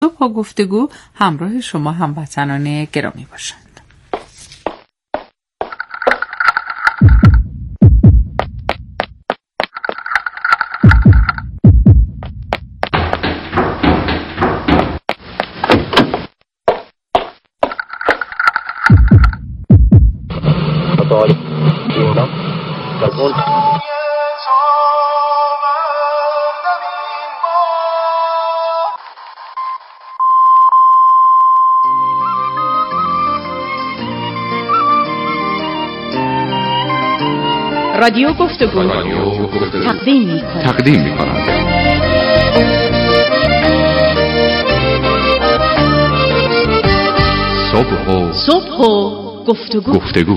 صبح گفتگو همراه شما هموطنان گرامی باشند. رادیو گفتگو تقدیم می‌کند. صبح و گفتگو.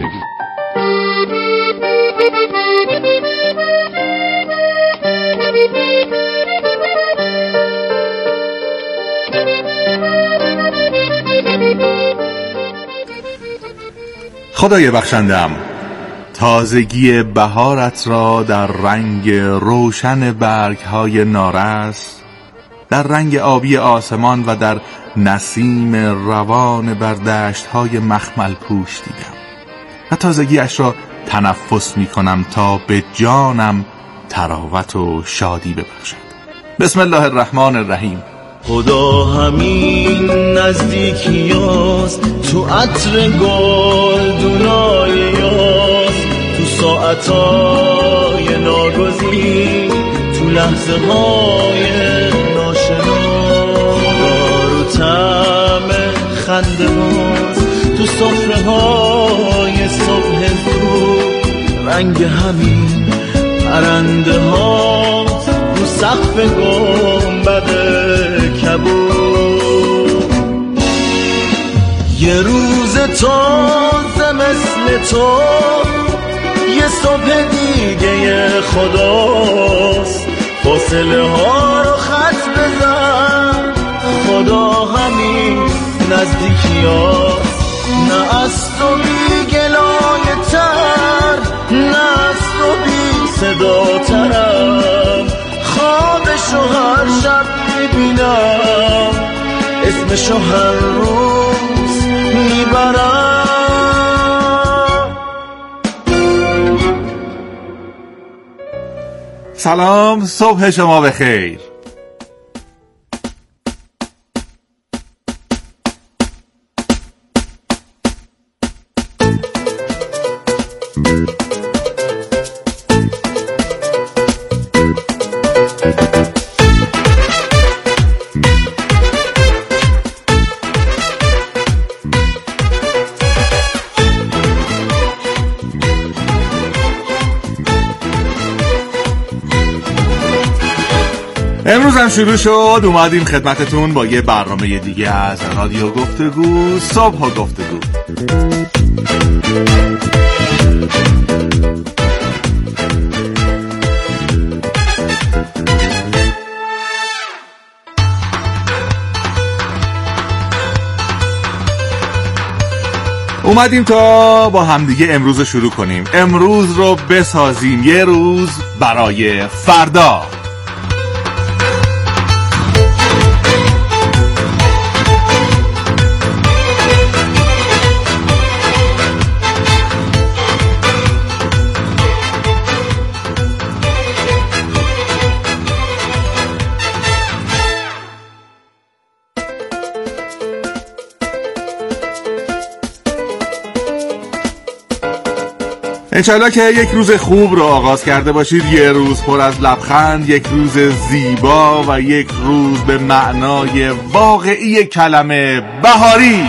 خدای بخشندم، تازگی بهارت را در رنگ روشن برگ‌های نارس، در رنگ آبی آسمان و در نسیم روان بر دشت‌های مخمل پوش دیدم و تازگیش را تنفس می‌کنم تا به جانم تراوت و شادی ببخشد. بسم الله الرحمن الرحیم. خدا همین نزدیکیاست، تو عطر گلدونای یاس، تو ساعتای ناگزیر، تو لحظه های ناشناس، خدا رو طعم خنده باز، تو سفره های صبح زود، رنگ همین پرنده هاست، رو سقف گنبد کبود. یه روز تازه مثل تو، یه صبح دیگه خداست، فاصله ها رو خط بزن، خدا همین نزدیکیاست، نه از تو بی گلایه تر، نه از تو بی صدا ترم، خوابشو هر شب میبینم، اسمشو هر روز میبرم. سلام، صبح شما بخیر. امروز هم شروع شد، اومدیم خدمتتون با یه برنامه دیگه از رادیو گفتگو، صبح و گفتگو. اومدیم تا با همدیگه امروز رو شروع کنیم، امروز رو بسازیم یه روز برای فردا. انشالله که یک روز خوب رو آغاز کرده باشید، یه روز پر از لبخند، یک روز زیبا و یک روز به معنای واقعی کلمه بهاری.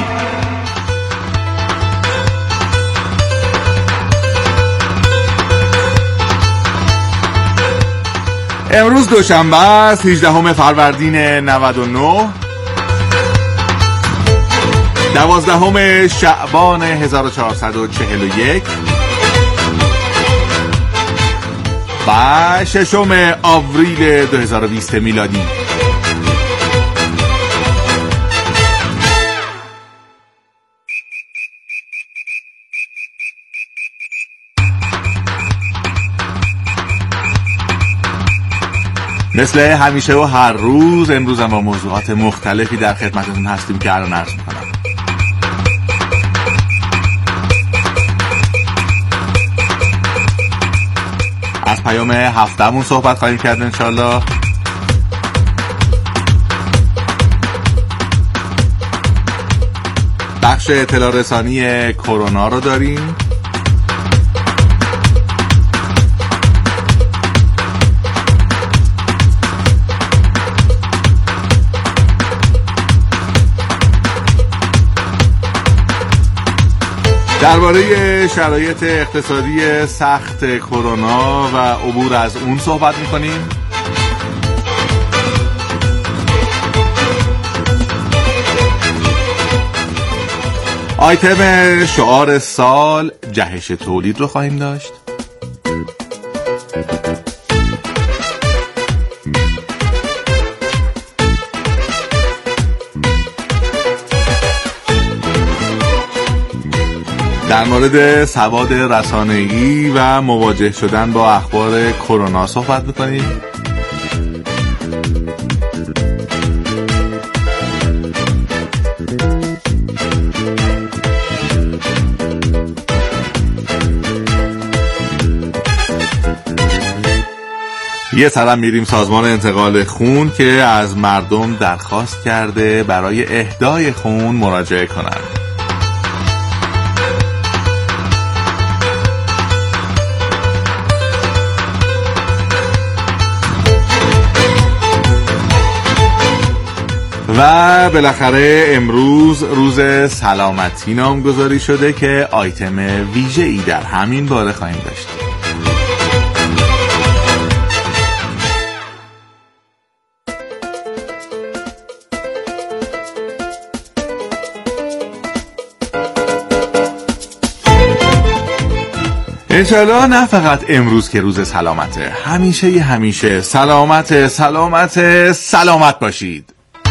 امروز دوشنبه است، 18 فروردین 99، 12 شعبان 1441 و 6 آوریل 2020 میلادی. مثل همیشه و هر روز امروز هم با موضوعات مختلفی در خدمتتون هستیم که الان عرض می‌کنم. از پیام هفتمون صحبت خواهیم کرد انشالله. بخش اطلاع رسانی کرونا رو داریم. درباره شرایط اقتصادی سخت کرونا و عبور از اون صحبت می‌کنیم. آیتم شعار سال جهش تولید رو خواهیم داشت. در مورد سواد رسانه‌ای و مواجه شدن با اخبار کرونا صحبت می‌کنیم. یه طرف میریم سازمان انتقال خون که از مردم درخواست کرده برای اهدای خون مراجعه کنند. و بالاخره امروز روز سلامتی نامگذاری شده که آیتم ویژه‌ای در همین باره خواهیم داشت. انشالله نه فقط امروز که روز سلامته، همیشه سلامت باشید.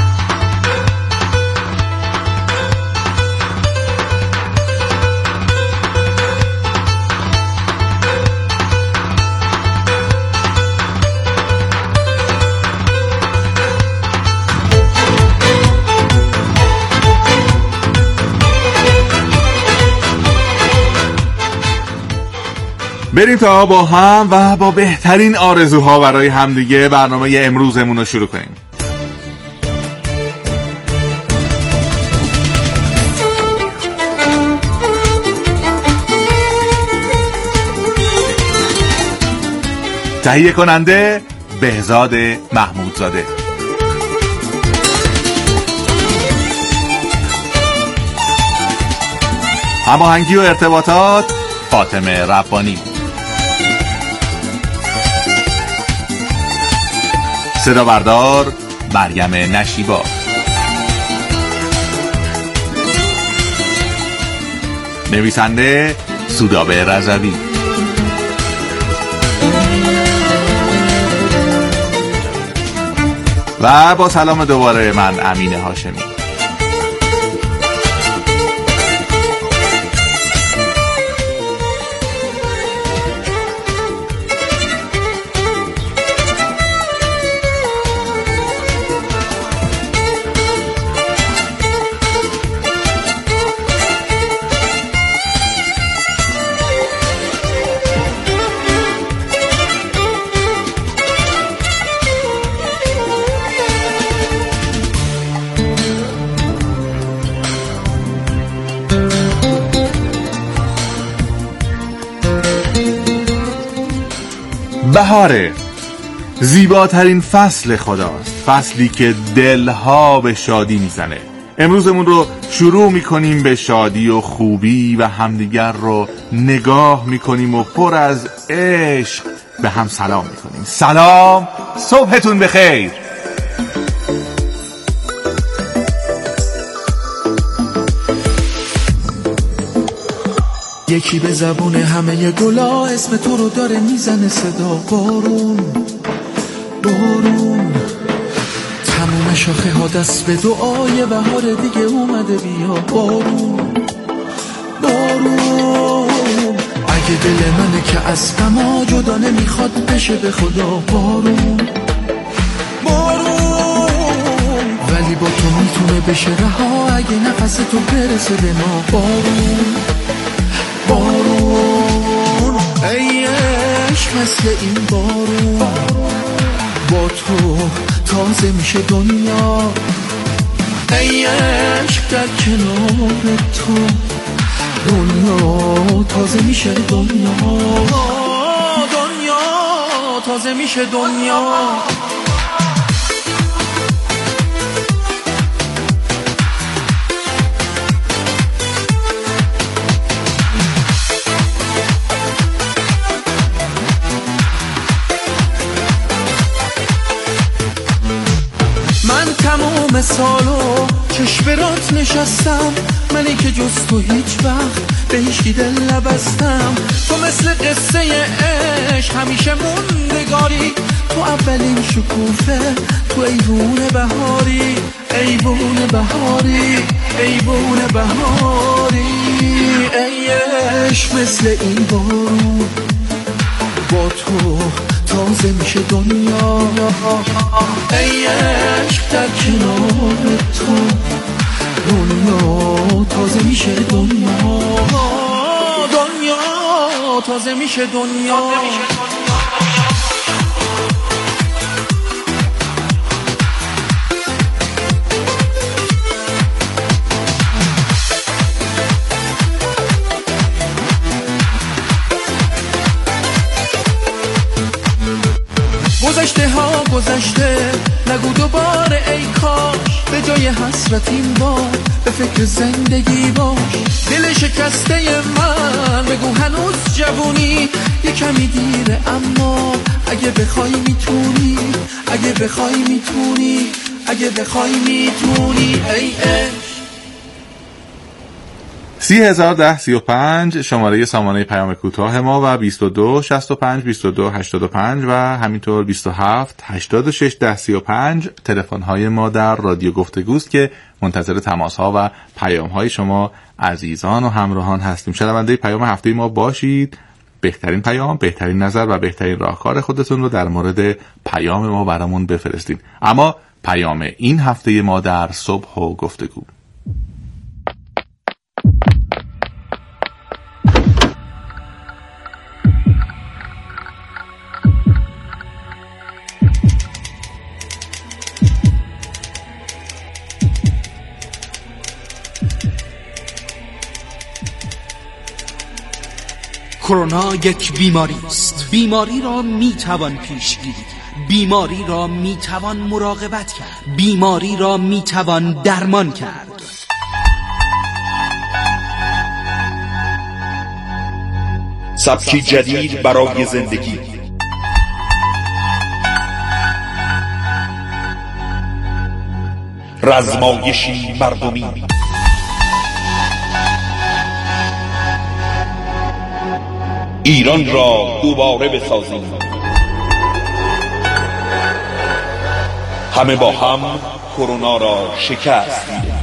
بریم تا با هم و با بهترین آرزوها برای همدیگه برنامه امروزمون رو شروع کنیم. تهیه کننده بهزاد محمودزاده. هماهنگی و ارتباطات فاطمه ربانی. صدا بردار مریم نشیبا. نویسنده سودابه رضوی. و با سلام دوباره من امین هاشمی. بهاره زیباترین فصل خداست، فصلی که دلها به شادی میزنه. امروزمون رو شروع میکنیم به شادی و خوبی و همدیگر رو نگاه میکنیم و پر از عشق به هم سلام میکنیم. سلام، صبحتون بخیر. یکی به زبون همه گلا اسم تو رو داره میزنه صدا. بارون بارون تموم شاخه ها دست به دعای بهار دیگه اومده. بیا بارون بارون اگه دل منه که از غما جدا نمیخواد بشه به خدا. بارون میتونه بشه رها اگه نفس تو برسه به ما. بارون بارون ای عشق مثل این بارون، با تو تازه میشه دنیا. ای عشق در کنار تو دنیا تازه میشه دنیا، دنیا تازه میشه دنیا. تمام سالو چشم برات نشستم، منی که جز تو هیچ وقت به هیچکی دل نبستم. تو مثل قصه عشق همیشه موندگاری، تو اولین شکوفه، تو ایوون بهاری، ایوون بهاری، ایوون بهاری. ای عشق مثل این بارون، با تو تازه میشه دنیا. ای عشق در کنار تو دنیا تازه میشه دنیا، دنیا تازه میشه دنیا. گذشته ها گذشته نگو دوباره ای کاش، به جای حسرت این بار به فکر زندگی باش. دل شکسته من بگو هنوز جوونی، یه کمی دیره اما اگه بخوای میتونی، اگه بخوای میتونی، اگه بخوای میتونی. ای عشق 301035 شماره سامانه پیام کوتاه ما و 22 65 22 85 و همینطور 27 86 1035 تلفن های ما در رادیو گفتگوست که منتظر تماس ها و پیام های شما عزیزان و همراهان هستیم. شنونده پیام هفته ما باشید. بهترین پیام، بهترین نظر و بهترین راهکار خودتون رو در مورد پیام ما برامون بفرستین. اما پیام این هفته ما در صبح و گفتگو: کرونا یک بیماری است. بیماری را میتوان پیشگیری کرد، بیماری را میتوان مراقبت کرد، بیماری را میتوان درمان کرد. سبکی جدید برای زندگی، رزمایشی مردمی، ایران را دوباره بسازیم. همه با هم کرونا را شکست میدیم.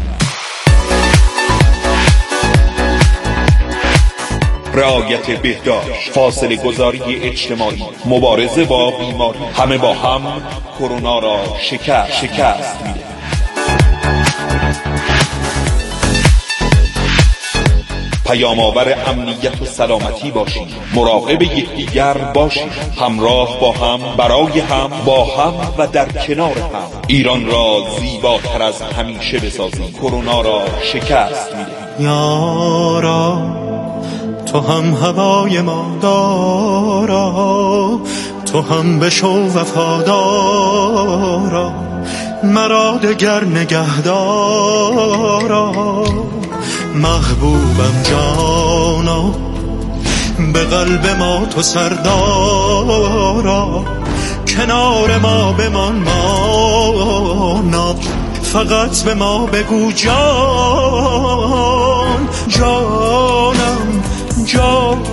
رعایت بهداشت، فاصله گذاری اجتماعی، مبارزه با بیماری، همه با هم کرونا را شکست میدیم. پیام آور امنیت و سلامتی باشید، مراقب یکدیگر باشید، همراه با هم، برای هم، با هم و در کنار هم. ایران را زیباتر از همیشه بسازیم. کرونا را شکست میدیم. یارا تو هم هوای ما دارا، تو هم بشو وفادارا، مرا دگر نگهدارا. محبوبم جانا، به قلب ما تو سردارا، کنار ما بمان مانا، فقط به ما بگو جان، جانم جان.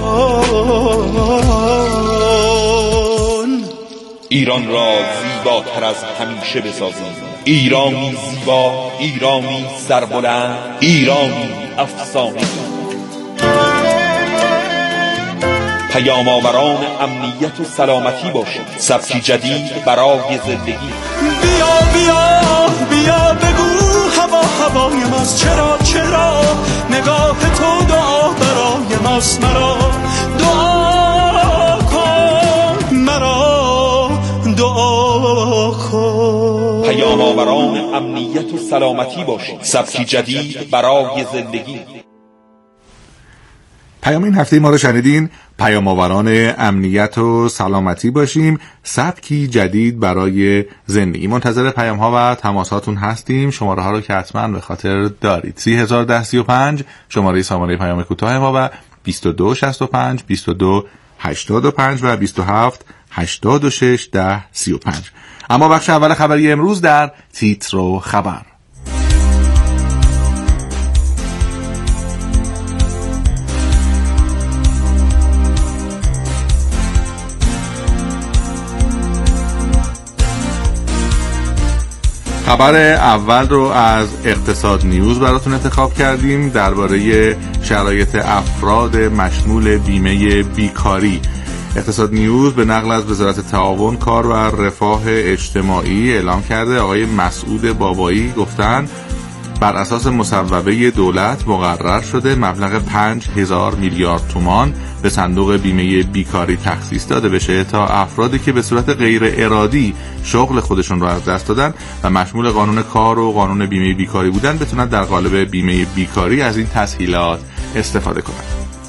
ایران را زیباتر از همیشه بسازیم. ایرانی زیبا، ایرانی سربلند، ایرانی افسانه. پیام آوران امنیت و سلامتی باشید. سبکی جدید برای زندگی. بیا بیا بیا بگو هوا هوای ماست، چرا نگاه تو دعا برای ماست. مرا دعا کن، مرا دعا کن. پیام آوران امنیت و سلامتی باشید، سبکی جدید برای زندگی. پیام این هفته ما رو شنیدین. پیام آوران امنیت و سلامتی باشیم، سبکی جدید برای زندگی. منتظر پیام ها و تماساتون هستیم. شماره ها رو که حتما به خاطر دارید: 301035 شماره سامانه پیام کوتاه ما و 2265 2285 و 27 86 10 35. اما بخش اول خبری امروز در تیتر و خبر. خبر اول رو از اقتصاد نیوز براتون انتخاب کردیم درباره شرایط افراد مشمول بیمه بیکاری. اقتصاد نیوز به نقل از وزارت تعاون، کار و رفاه اجتماعی اعلام کرده. آقای مسعود بابایی گفتن بر اساس مصوبه دولت مقرر شده مبلغ 5000 میلیارد تومان به صندوق بیمه بیکاری تخصیص داده بشه تا افرادی که به صورت غیر ارادی شغل خودشون رو از دست دادن و مشمول قانون کار و قانون بیمه بیکاری بودن بتونن در قالب بیمه بیکاری از این تسهیلات استفاده کنن.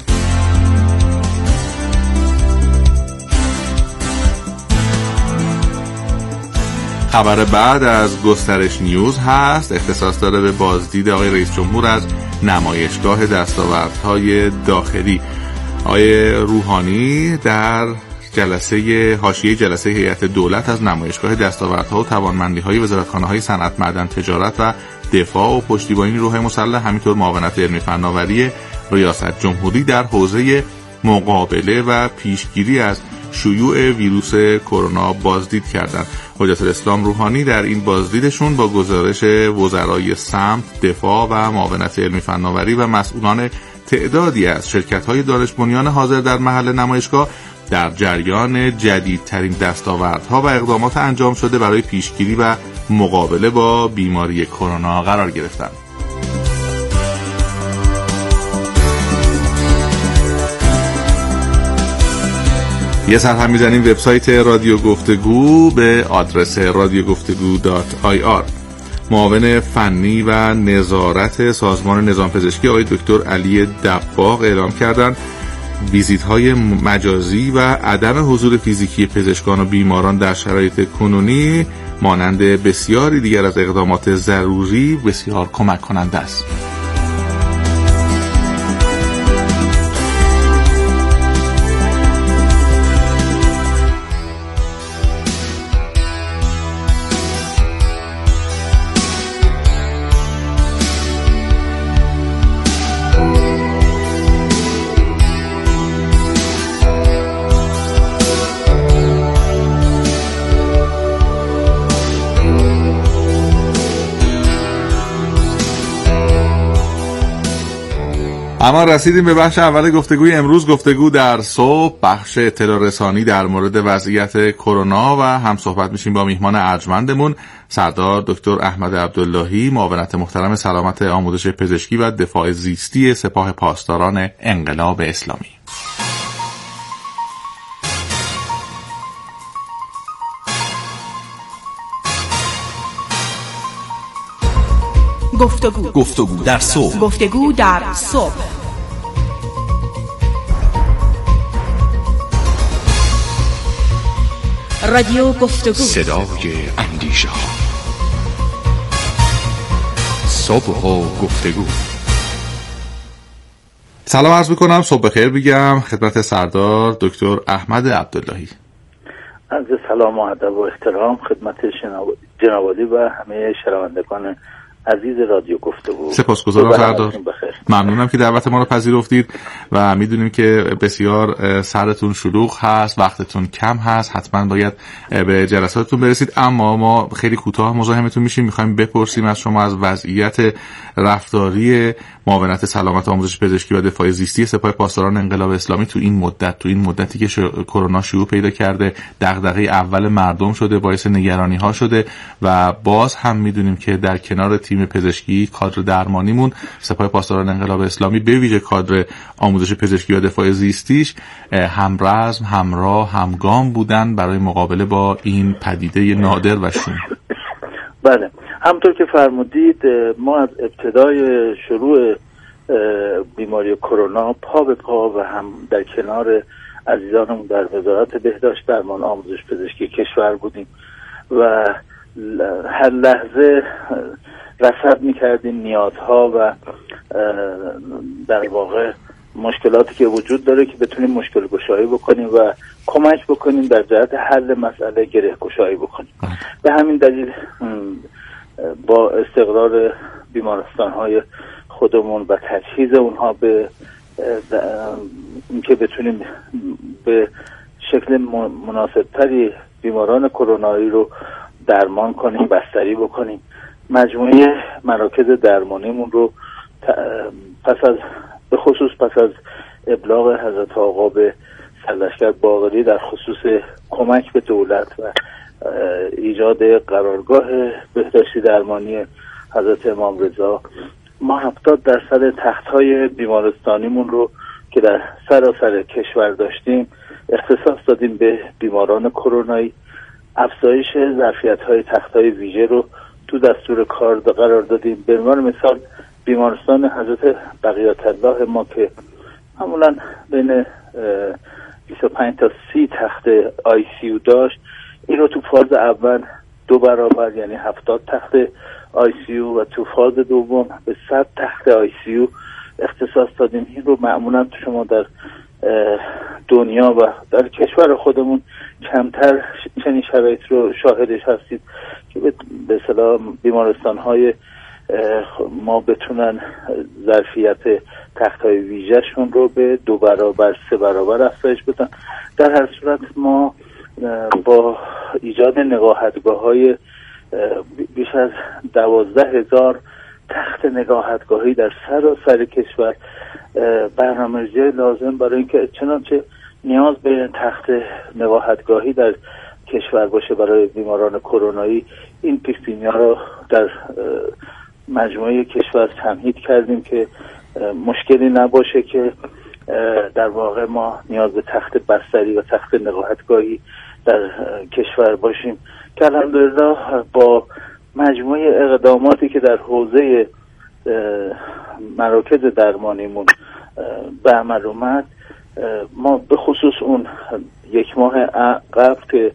خبر بعد از گسترش نیوز هست. اختصاص داره به بازدید آقای رئیس جمهور از نمایشگاه دستاوردهای داخلی. آقای روحانی در حاشیه جلسه هیئت دولت از نمایشگاه دستاوردها و توانمندی‌های وزارتخانه‌های صنعت، معدن، تجارت و دفاع و پشتیبانی نیروهای مسلح، همینطور معاونت علمی فناوری ریاست جمهوری در حوزه مقابله و پیشگیری از شیوع ویروس کرونا بازدید کردند. حجت الاسلام روحانی در این بازدیدشون با گزارش وزرای سمت، دفاع و معاونت علمی فناوری و مسئولان تعدادی از شرکت‌های دانش بنیان حاضر در محل نمایشگاه در جریان جدیدترین دستاوردها و اقدامات انجام شده برای پیشگیری و مقابله با بیماری کرونا قرار گرفتند. یه سر هم میزنیم وبسایت رادیو گفتگو به آدرس radiogoftegu.ir. معاون فنی و نظارت سازمان نظام پزشکی آقای دکتر علی دباغ اعلام کردند ویزیت‌های مجازی و عدم حضور فیزیکی پزشکان و بیماران در شرایط کنونی مانند بسیاری دیگر از اقدامات ضروری بسیار کمک کننده است. اما رسیدیم به بخش اول گفتگوی امروز. گفتگو در صبح، بخش اطلاع رسانی در مورد وضعیت کرونا و هم صحبت میشیم با میهمان ارجمندمون سردار دکتر احمد عبداللهی، معاونت محترم سلامت آموزش پزشکی و دفاع زیستی سپاه پاسداران انقلاب اسلامی. گفتگو در صبح. گفتگو در صبح. رادیو گفتگو، صدای اندیشه ها. صبح و گفتگو. سلام عرض میکنم، صبح بخیر بگم خدمت سردار دکتر احمد عبداللهی. عرض سلام و ادب و احترام خدمت جنابعالی و همه شنوندگان عزیز رادیو گفتگو. سپاسگزارم سردار، ممنونم که دعوت ما رو پذیرفتید و میدونیم که بسیار سرتون شلوغ هست، وقتتون کم هست، حتما باید به جلساتتون برسید، اما ما خیلی کوتاه مزاحمتون میشیم. میخوایم بپرسیم از شما از وضعیت رفتاری معاونت سلامت آموزش پزشکی و دفاع زیستی سپاه پاسداران انقلاب اسلامی تو این مدتی که کرونا شیوع پیدا کرده، دغدغه اول مردم شده، باعث نگرانی ها شده و باز هم میدونیم که در کنار تیم پزشکی، کادر درمانیمون، سپاه پاسداران انقلاب اسلامی، به ویژه کادر آموزش پزشکی و دفاع زیستیش همرزم، همراه، همگام بودن برای مقابله با این پدیده نادر و شوم. بله، همطور که فرمودید ما از ابتدای شروع بیماری کرونا پا به پا و هم در کنار عزیزانمون در وزارت بهداشت درمان آموزش پزشکی کشور بودیم و هر لحظه رصد می‌کردیم نیازها و در واقع مشکلاتی که وجود داره که بتونیم مشکل گشایی بکنیم و کمک بکنیم در جهت حل مسئله گره گشایی بکنیم. به همین دلیل با استقرار بیمارستان‌های خودمون و تجهیز اونها به اینکه بتونیم به شکل مناسبتری بیماران کرونایی رو درمان کنیم، بستری بکنیم، مجموعه مراکز درمانیمون رو به خصوص پس از ابلاغ حضرت آقا به سرلشکر باقری در خصوص کمک به دولت و ایجاد قرارگاه بهداشتی درمانی حضرت امام رضا، ما 70% تخت‌های بیمارستانیمون رو که در سراسر کشور داشتیم اختصاص دادیم به بیماران کرونایی. افزایش ظرفیت‌های تخت‌های ویژه رو تو دستور کار قرار دادیم. به عنوان مثال بیمارستان حضرت بقیت الله ما که معمولاً بین 25 تا 30 تخت ICU داشت، این رو تو فاز اول 2 برابر یعنی 70 تخت ICU و تو فاز دوم به 100 تخت ICU اختصاص دادیم. این رو معمولا شما در دنیا و در کشور خودمون کمتر چنین شرایط رو شاهدش هستید که به اصطلاح بیمارستان‌های ما بتونن ظرفیت تخت‌های ویژه‌شون رو به 2 برابر 3 برابر افزایش بدن. در هر صورت ما با ایجاد نگاهتگاه‌های بیش از 12,000 تخت نگاهتگاهی در سراسر کشور برنامه‌ریزی لازم برای اینکه چنانچه نیاز به تخت نگاهتگاهی در کشور باشه برای بیماران کرونایی، این پیش‌بینی‌ها رو در مجموعه کشور تمهید کردیم که مشکلی نباشه که در واقع ما نیاز به تخت بستری و تخت نگاهتگاهی در کشور باشیم که الحمدلله با مجموعه اقداماتی که در حوزه مراکز درمانیمون به عمل اومد، ما به خصوص اون 1 ماه قبل که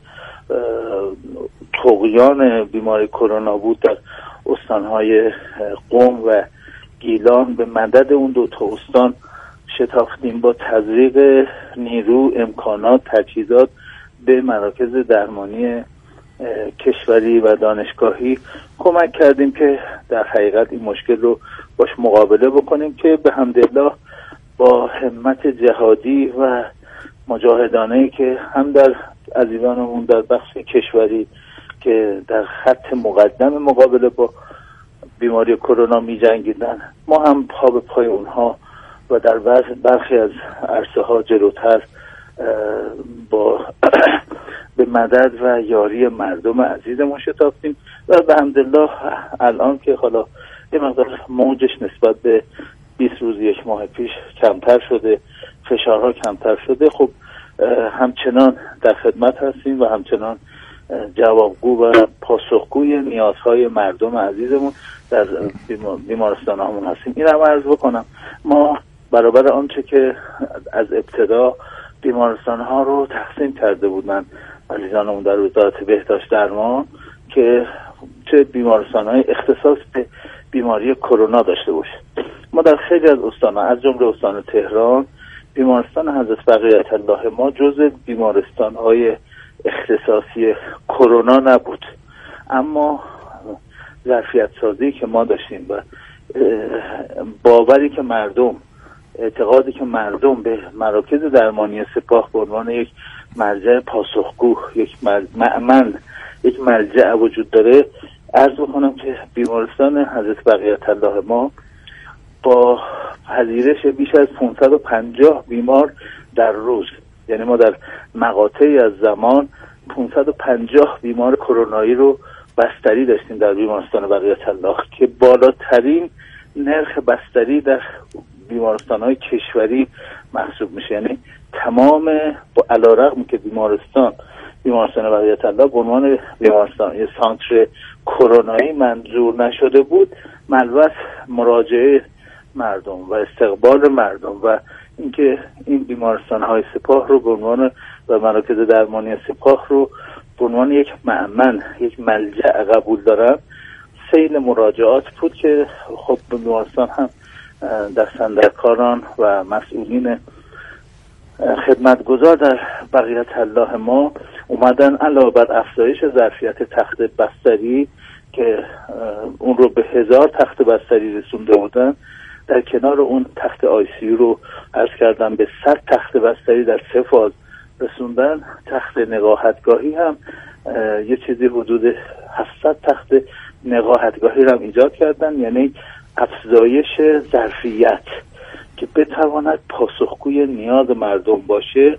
طغیان بیماری کرونا بود در استانهای قم و گیلان، به مدد اون 2 تا استان شتافتیم با تزریق نیرو، امکانات، تجهیزات به مراکز درمانی کشوری و دانشگاهی کمک کردیم که در حقیقت این مشکل رو باش مقابله بکنیم که به حمدالله با همت جهادی و مجاهدانه‌ای که هم در عزیزانمون در بخش کشوری که در خط مقدم مقابله با بیماری کرونا می جنگیدن، ما هم پا به پای اونها و در برخی از عرصه ها جلوتر با به مدد و یاری مردم عزیزمون شتافتیم و به حمدالله الان که حالا یه مقدار موجش نسبت به 20 روز 1 ماه پیش کمتر شده، فشارها کمتر شده، خب همچنان در خدمت هستیم و همچنان جوابگو و پاسخگوی نیازهای مردم عزیزمون در بیمارستان همون هستیم. این هم عرض بکنم ما برابر آنچه که از ابتدا بیمارستان ها رو تقسیم کرده بودن عزیزانمون در وزارت بهداشت درمان که چه بیمارستان های اختصاص به بیماری کرونا داشته باشه، ما در خیلی از استان از جمله استان تهران بیمارستان حضرت بقیت الله ما جزء بیمارستان های اختصاصی کرونا نبود، اما ظرفیت سازی که ما داشتیم و باوری که مردم، اعتقادی که مردم به مراکز درمانی سپاه به عنوان یک مرجع پاسخگو، یک مأمن، یک مرجع وجود داره، عرض بکنم که بیمارستان حضرت بقیت الله ما با پذیرش بیش از 550 بیمار در روز، یعنی ما در مقاطعی از زمان 550 بیمار کرونایی رو بستری داشتیم در بیمارستان بقیت الله که بالاترین نرخ بستری در بیمارستان‌های کشوری محسوب میشه. یعنی تمام با علیرغم که بیمارستان بقیت الله به عنوان بیمارستان یه سانتر کرونایی منظور نشده بود، ملبس مراجعه مردم و استقبال مردم و اینکه این بیمارستان‌های سپاه رو به عنوان و مراکز درمانی سپاه رو به عنوان یک مأمن، یک ملجأ قبول دارن، سیل مراجعات بود که خب بیمارستان هم دستاندرکاران و مسئولین خدمتگزار در بقیت الله ما اومدن علاوه بر افزایش ظرفیت تخت بستری که اون رو به 1000 تخت بستری رسونده بودن، در کنار اون تخت آی‌سی رو عرض کردم به 100 تخت بستری در 3 فاز رسوندن. تخت نقاهتگاهی هم یه چیزی حدود 700 تخت نقاهتگاهی رو هم ایجاد کردن، یعنی افزایش ظرفیت که بتواند پاسخگوی نیاز مردم باشه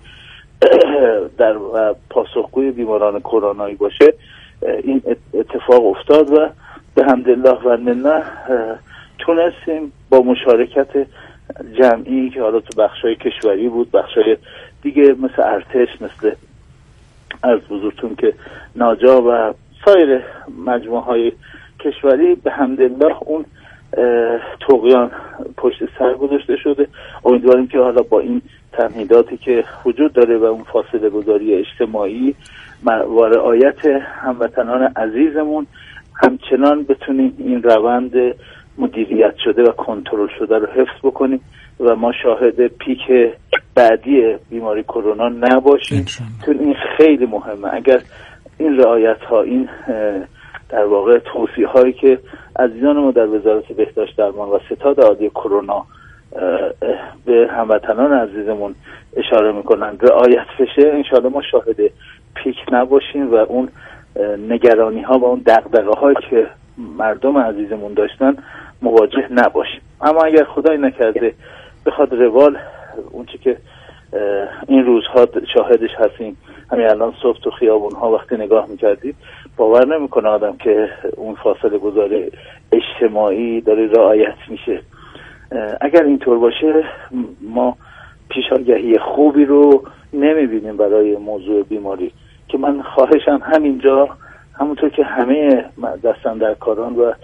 در پاسخگوی بیماران کرونایی باشه. این اتفاق افتاد و به حمدالله و منه تونستیم با مشارکت جمعی که حالا تو بخشای کشوری بود، بخشای دیگه مثل ارتش، مثل عرض بزرگتون که ناجا و سایر مجموعه های کشوری، به حمدالله اون طغیان پشت سر گذاشته شده. امیدواریم که حالا با این تمهیداتی که وجود داره و اون فاصله گذاری اجتماعی و رعایت هموطنان عزیزمون همچنان بتونیم این روند مدیریت شده و کنترل شده رو حفظ بکنیم و ما شاهد پیک بعدی بیماری کرونا نباشیم. چون این خیلی مهمه. اگر این رعایت ها، این در واقع توصیه هایی که عزیزان ما در وزارت بهداشت درمان و ستاد عالی کرونا به هموطنان عزیزمون اشاره میکنن رعایت بشه، انشاءالله ما شاهد پیک نباشیم و اون نگرانی ها و اون دغدغه هایی که مردم عزیزمون داشتن مواجه نباشیم. اما اگر خدای نکرده بخواد روال اون چی که این روزها شاهدش هستیم، همین الان صبح تو خیابون ها وقتی نگاه میکردید باور نمیکنه آدم که اون فاصله گذاری اجتماعی داره رعایت میشه. اگر اینطور باشه ما پیشاگهی خوبی رو نمیبینیم برای موضوع بیماری که من خواهشم همینجا همونطور که همه دستاندرکاران و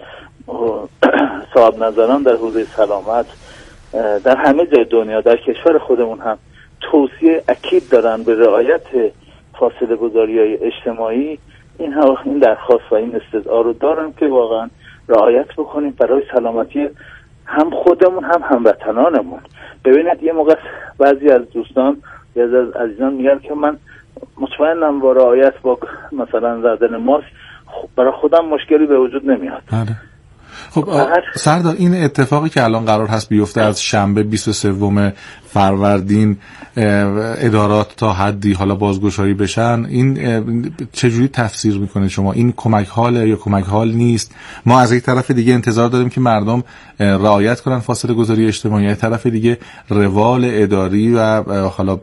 صاحب نظران در حوزه سلامت در همه جای دنیا، در کشور خودمون هم توصیه اکید دارن به رعایت فاصله گذاری های اجتماعی، این درخواست و این استدعا رو دارم که واقعا رعایت بکنیم برای سلامتی هم خودمون هم هموطنانمون. ببینید یه موقع بعضی از دوستان یا از عزیزان میگن که من مطمئنم با رعایت با مثلا زدن ماسک برای خودم مشکلی به وجود نمیاد. خب سردار، این اتفاقی که الان قرار هست بیفته از شنبه 23 فروردین ادارات تا حدی حالا بازگشایی بشن، این چجوری تفسیر میکنه شما؟ این کمک حاله یا کمک حال نیست؟ ما از یک طرف دیگه انتظار داریم که مردم رعایت کنن فاصله گذاری اجتماعی، از طرف دیگه روال اداری و حالا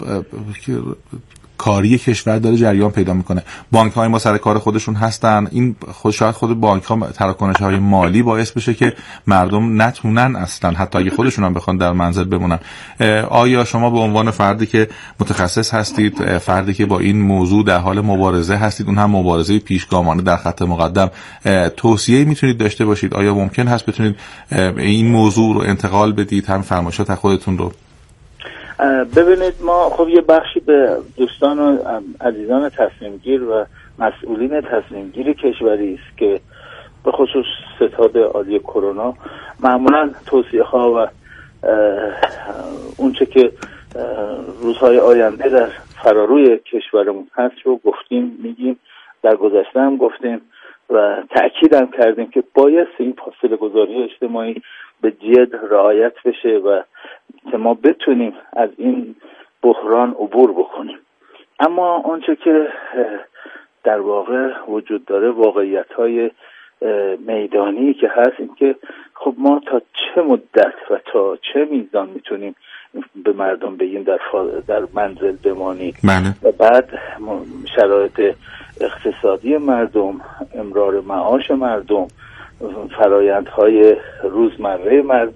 کاری کشور داره جریان پیدا میکنه. بانک های ما سر کار خودشون هستن. این شاید خود بانک ها تراکنش های مالی باعث بشه که مردم نتونن اصلا حتی اگه خودشون هم بخوان در منزل بمونن. آیا شما به عنوان فردی که متخصص هستید، فردی که با این موضوع در حال مبارزه هستید، اون هم مبارزه پیشگامانه در خط مقدم، توصیه‌ای میتونید داشته باشید؟ آیا ممکن هست بتونید این موضوع رو انتقال بدید، هم فرمایشات خودتون رو؟ ببینید ما خب یه بخشی به دوستان و عزیزان تصمیمگیر و مسئولین تصمیمگیر کشوری است که به خصوص ستاد عالی کرونا معمولا توصیه ها و اونچه که روزهای آینده در فراروی کشورمون هست رو گفتیم، میگیم، در گذشته هم گفتیم و تأکید هم کردیم که باید این فاصله گذاری اجتماعی به جد رعایت بشه و که ما بتونیم از این بحران عبور بکنیم. اما آنچه که در واقع وجود داره واقعیت‌های میدانی که هست، این که خب ما تا چه مدت و تا چه میزان میتونیم به مردم بگیم در منزل بمانید و بعد شرایط اقتصادی مردم، امرار معاش مردم، فرایندهای روزمره